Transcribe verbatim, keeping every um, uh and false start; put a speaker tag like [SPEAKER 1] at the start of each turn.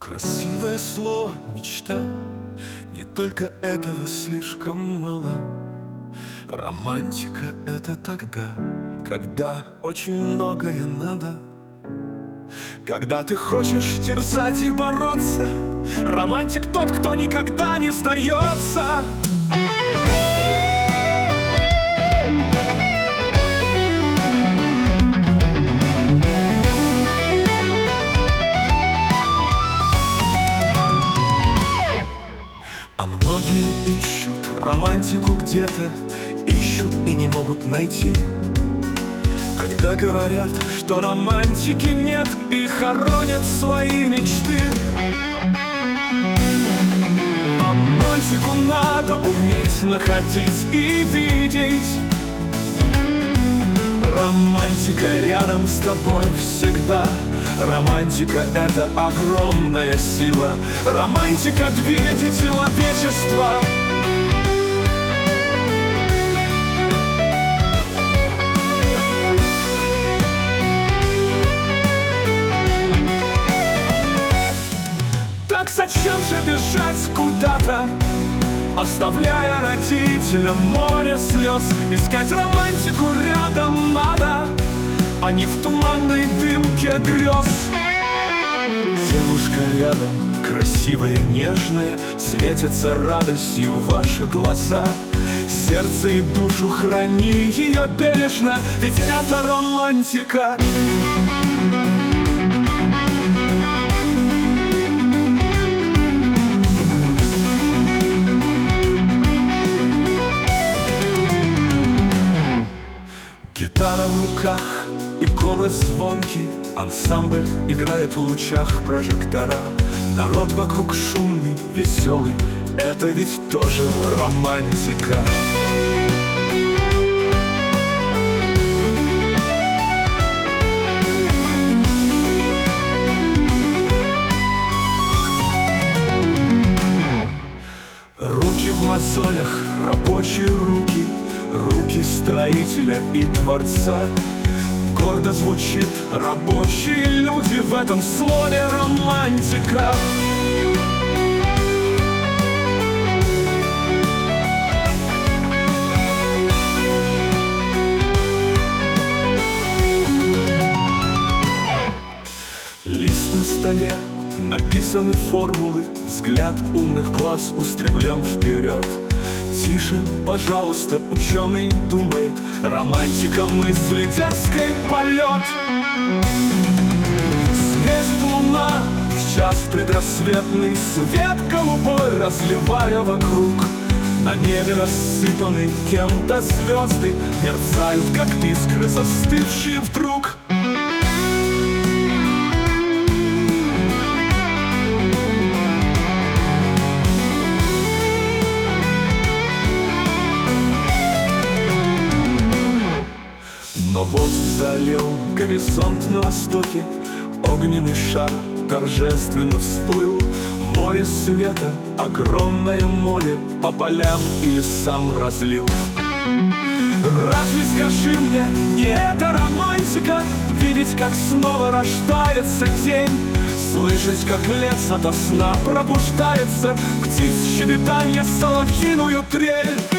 [SPEAKER 1] Красивое слово «мечта», не только этого слишком мало. Романтика — это тогда, когда очень многое надо. Когда ты хочешь терзать и бороться, романтик тот, кто никогда не сдается. А многие ищут романтику где-то, ищут и не могут найти. Когда говорят, что романтики нет, и хоронят свои мечты. Романтику надо уметь находить и видеть. Романтика рядом с тобой всегда. Романтика — это огромная сила. Романтика — двигатель человечества. Так зачем же бежать куда-то, оставляя родителям море слез? Искать романтику рядом надо, а не в туманной дымке грез. Девушка рядом, красивая, нежная, светятся радостью ваши глаза. Сердце и душу храни ее бережно, ведь это романтика. Гитара в руках и голос звонкий, ансамбль играет в лучах прожектора. Народ вокруг шумный, веселый, это ведь тоже романтика. Руки в мозолях, рабочие руки, руки строителя и творца. Гордо звучит рабочие люди, в этом слове романтика. Лист на столе, написаны формулы, взгляд умных глаз устремлен вперед. Тише, пожалуйста, ученый думает, романтика мысли, дерзкий полет. Светит луна в час предрассветный, свет голубой разливая вокруг. На небе рассыпаны кем-то звезды, мерцают, как искры, застывшие вдруг. Но вот залил горизонт на востоке, огненный шар торжественно всплыл. Море света, огромное море, по полям и лесам разлил. Разве, скажи мне, не это романтика? Видеть, как снова рождается день, слышать, как лес ото сна пробуждается, птиц щебетанье, соловьиную трель.